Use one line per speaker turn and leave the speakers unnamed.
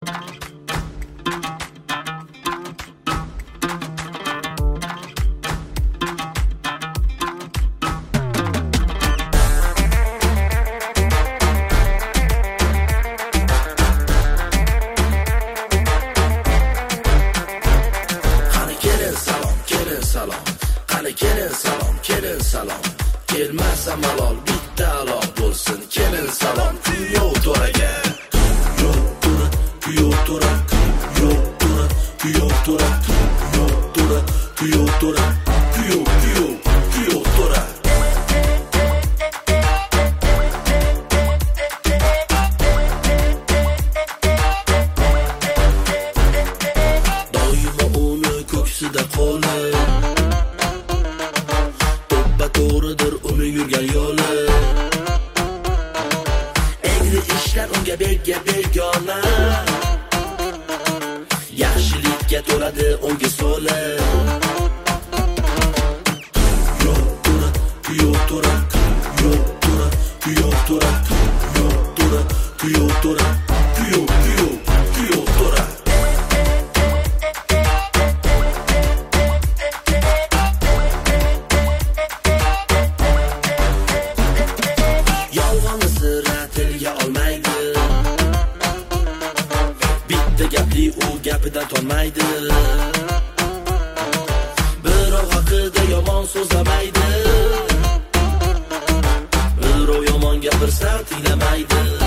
Qani kelin salom, kelin salom. Kelmasa malol bitta aloq bo'lsin. Kelin salom kuyov to'raga. Kuyov to'ra, kuyov to'ra, kuyov to'ra, kuyov to'ra, kuyov to'ra, kuyov to'ra. Doimo uni ko'ksida qo'li. To'g'ridir uni yurgan yo'li. Egri ishlar unga begona. Yaxshilikka to'ladi unga so'li. Kuyov to'ra, kuyov to'ra, kuyov to'ra, kuyov to'ra, kuyov to'ra, kuyov to'ra. Yolg'onni sira tilga olmaydi. Bitta gapli u gapidan tonmaydi. Birov haqida yomon so'zlamaydi. Birov yomon gapirsa tinglamaydi.